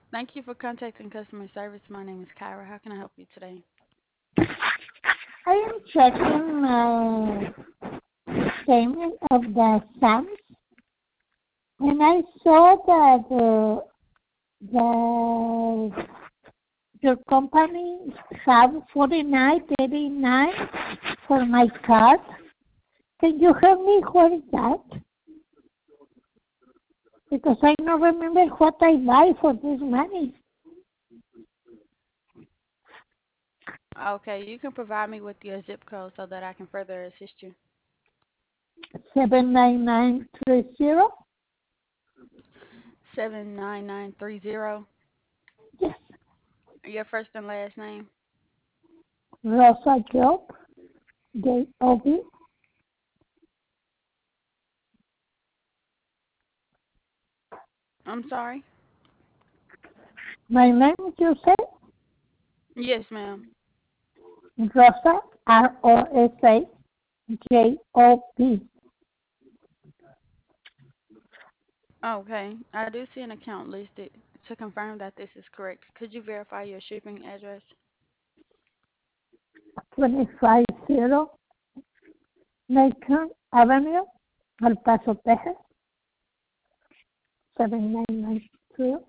Thank you for contacting customer service. My name is Kyra. How can I help you today? I am checking my payment of the sums, and I saw that the your company have 49.39 for my card. Can you help me? What is that? Because I don't remember what I buy for this money. Okay, you can provide me with your zip code so that I can further assist you. 79930. 79930. Yes. Your first and last name? Rosa Job. J-O-B. I'm sorry? My name, you say? Yes, ma'am. Rosa, R-O-S-A, J-O-B. Okay, I do see an account listed. To confirm that this is correct, could you verify your shipping address? 250 Nathan Avenue, El Paso, Texas, 79920.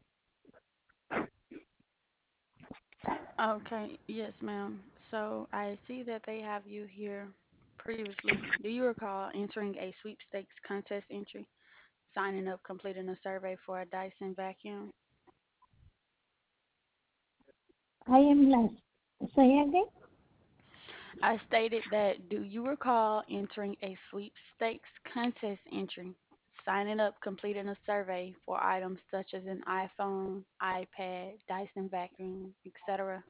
Okay, yes, ma'am. So I see that they have you here previously. Do you recall entering a sweepstakes contest entry, signing up, completing a survey for a Dyson vacuum? I am last. Say again? I stated that do you recall entering a sweepstakes contest entry, signing up, completing a survey for items such as an iPhone, iPad, Dyson vacuum, etc.?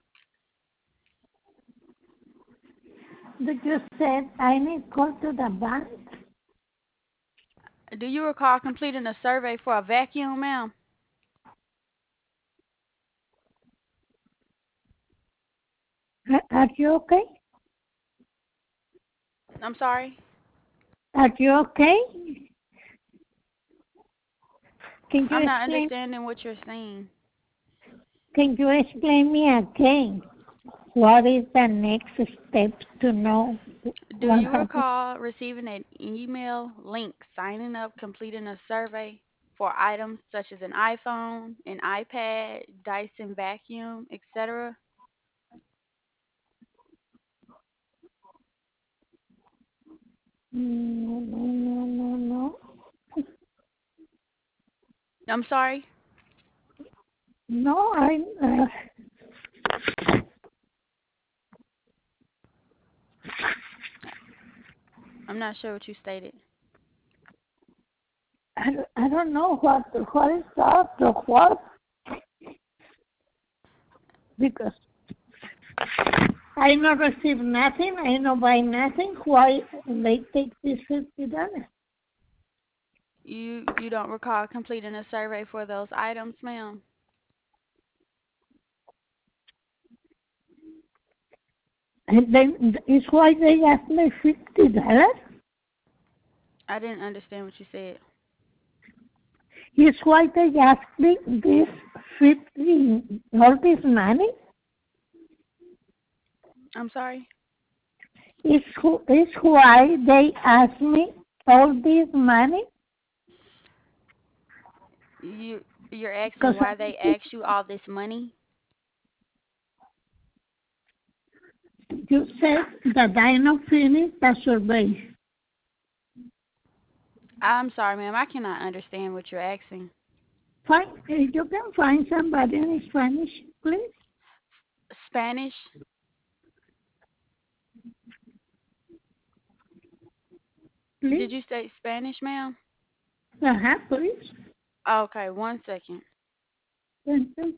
Did you said I need go to the bank? Do you recall completing a survey for a vacuum, ma'am? Are you okay? I'm sorry? Are you okay? Can you I'm not explain? understanding what you're saying. Can you explain me again? What is the next step to know Do what you happened? recall receiving an email link signing up, completing a survey for items such as an iPhone, an iPad, Dyson vacuum, etc.? No, no, no, no, no. I'm sorry? No, I'm not sure what you stated. I don't know what is that or what because I not receive nothing. I no buy nothing. Why they take this $50? You don't recall completing a survey for those items, ma'am? And then it's why they ask me $50. I didn't understand what you said. It's why they ask me this 50 all this money. I'm sorry? It's why they ask me all this money You you're asking because why they asked you all this money? you said that I not finished the survey. I'm sorry, ma'am. I cannot understand what you're asking. Find, you can find somebody in Spanish, please. Spanish? Did Please. you say Spanish, ma'am? Please. Okay, one second. Thank you.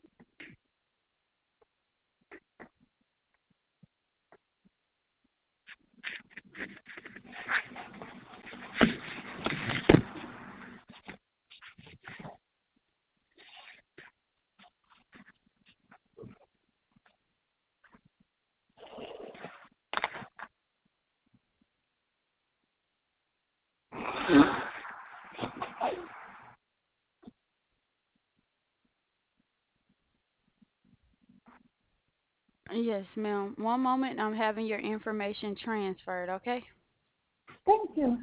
Yes, ma'am. One moment, I'm having your information transferred, okay? Thank you.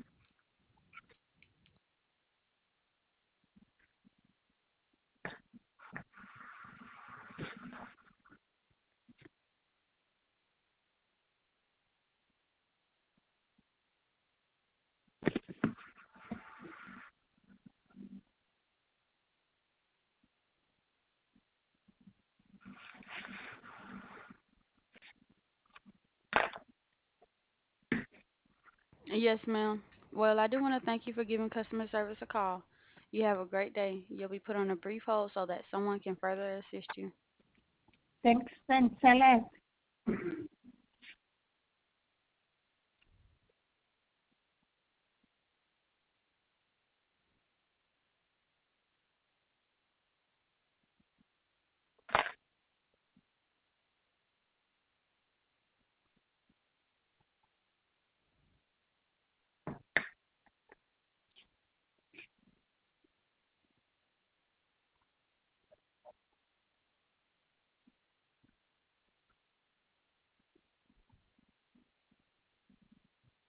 Yes, ma'am. Well, I do want to thank you for giving customer service a call. You have a great day. You'll be put on a brief hold so that someone can further assist you. Thanks a lot.